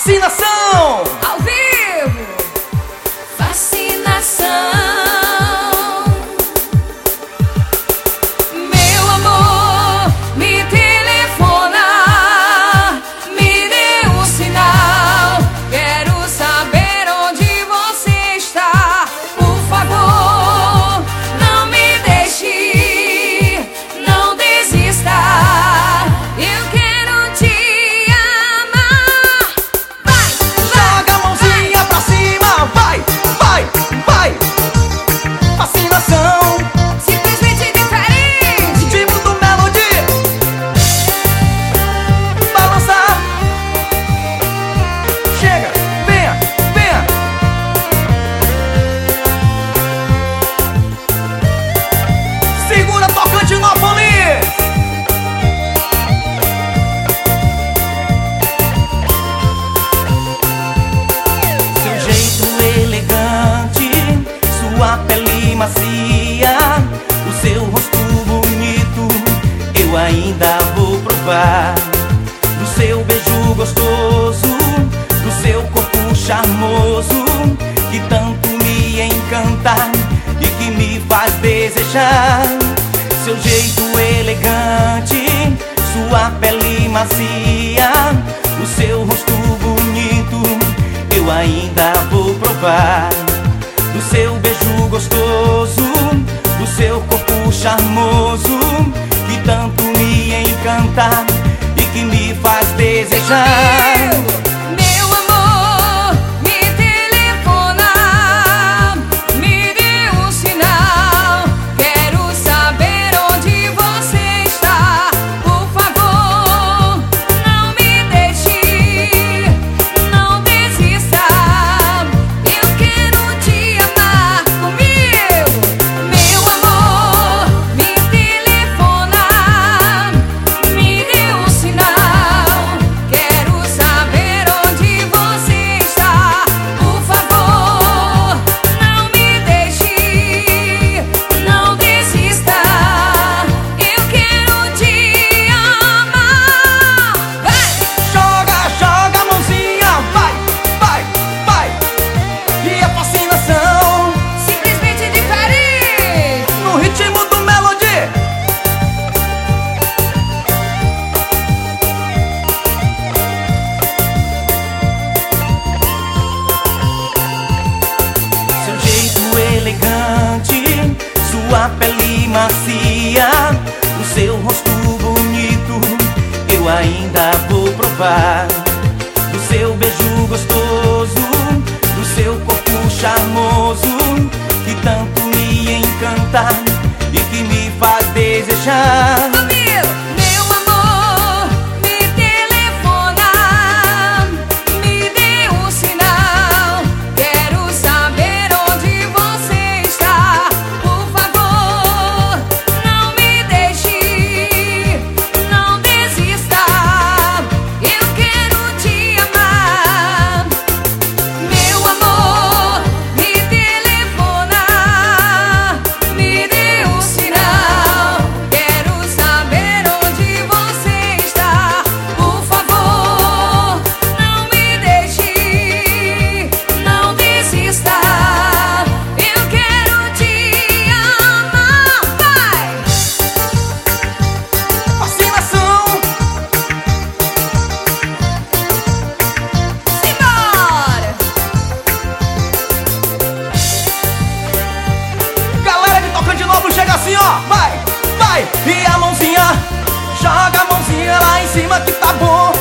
Fascinação! Ao vivo! Fascinação! Meu amor, me telefona, me dê um sinal. Quero saber onde você está. Por favor, não me deixe, não desista. Eu quero te amar. Vai, Joga a mãozinha pra cima, vai, vai, vai. Fascinação, simplesmente diferente. tipo do Melody. Balançar. Chega, venha, venha. Segura, Tocantinópolis. Seu jeito elegante, sua pele macia, o seu rosto bonito, eu ainda vou provar. Do seu beijo gostoso, do seu corpo charmoso, que tanto me encanta e que me faz desejar. Seu jeito elegante, sua pele macia, o seu rosto bonito, eu ainda vou provar. Do seu beijo gostoso, do seu corpo charmoso, que tanto me encanta e que me faz desejar. Meu amor, me telefona, me dê um sinal. Quero saber onde você está. Por favor, não me deixe, não desista. Eu quero te amar comigo. Meu amor, me telefona, me dê um sinal. Quero saber onde você está. Por favor, não me deixe, não desista. Eu quero te amar. Vai! Joga, joga a mãozinha, vai, vai, vai. E a fascinação, Simplesmente diferente. no ritmo do Melody. Seu jeito elegante, sua pele macia, o seu rosto bonito, eu ainda vou provar. Do seu beijo gostoso, do seu corpo charmoso, que tanto me encanta e que me faz desejar. Meu amor, me telefona, me dê um sinal. Quero saber onde você está. Por favor, não me deixe, não desista. Eu quero te amar. Meu amor, me telefona, me dê um sinal. Quero saber onde você está. Por favor, não me deixe, não desista. Eu quero te amar. Vai! Fascinação, Simbora! galera de Tocantinópolis chega assim, ó, vai, vai. E a mãozinha, joga a mãozinha lá em cima que tá bom.